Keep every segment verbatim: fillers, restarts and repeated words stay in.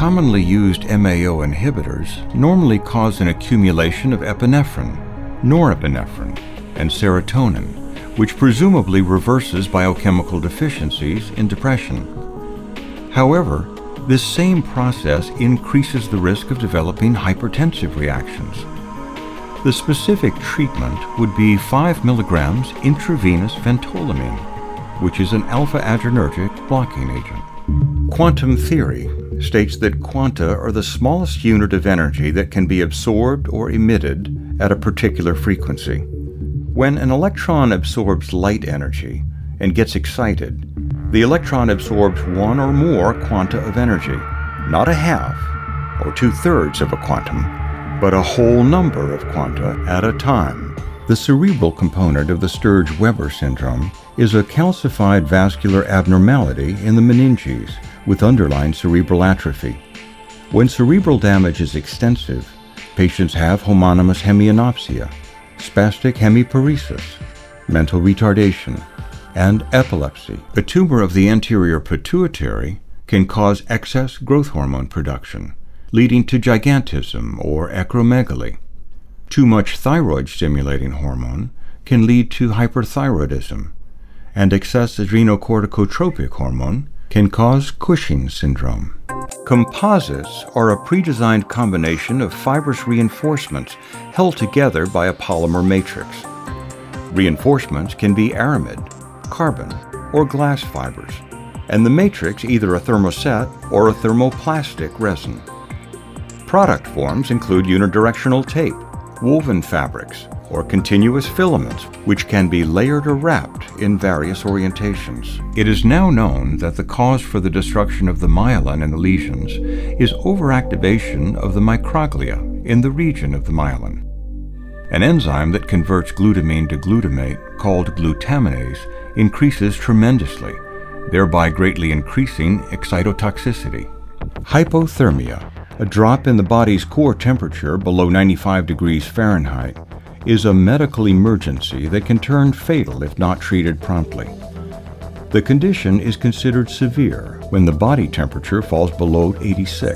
commonly used M A O inhibitors normally cause an accumulation of epinephrine, norepinephrine, and serotonin, which presumably reverses biochemical deficiencies in depression. However, this same process increases the risk of developing hypertensive reactions. The specific treatment would be five milligrams intravenous phentolamine, which is an alpha-adrenergic blocking agent. Quantum theory states that quanta are the smallest unit of energy that can be absorbed or emitted at a particular frequency. When an electron absorbs light energy and gets excited, the electron absorbs one or more quanta of energy, not a half or two-thirds of a quantum, but a whole number of quanta at a time. The cerebral component of the Sturge-Weber syndrome is a calcified vascular abnormality in the meninges with underlying cerebral atrophy. When cerebral damage is extensive, patients have homonymous hemianopsia, spastic hemiparesis, mental retardation, and epilepsy. A tumor of the anterior pituitary can cause excess growth hormone production, leading to gigantism or acromegaly. Too much thyroid-stimulating hormone can lead to hyperthyroidism, and excess adrenocorticotropic hormone can cause Cushing's syndrome. Composites are a pre-designed combination of fibrous reinforcements held together by a polymer matrix. Reinforcements can be aramid, carbon, or glass fibers, and the matrix either a thermoset or a thermoplastic resin. Product forms include unidirectional tape, woven fabrics, or continuous filaments, which can be layered or wrapped in various orientations. It is now known that the cause for the destruction of the myelin in the lesions is overactivation of the microglia in the region of the myelin. An enzyme that converts glutamine to glutamate, called glutaminase, increases tremendously, thereby greatly increasing excitotoxicity. Hypothermia, a drop in the body's core temperature below ninety-five degrees Fahrenheit, is a medical emergency that can turn fatal if not treated promptly. The condition is considered severe when the body temperature falls below eighty-six.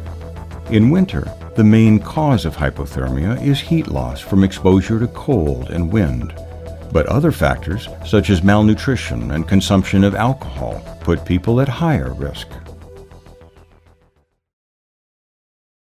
In winter, the main cause of hypothermia is heat loss from exposure to cold and wind, but other factors, such as malnutrition and consumption of alcohol, put people at higher risk.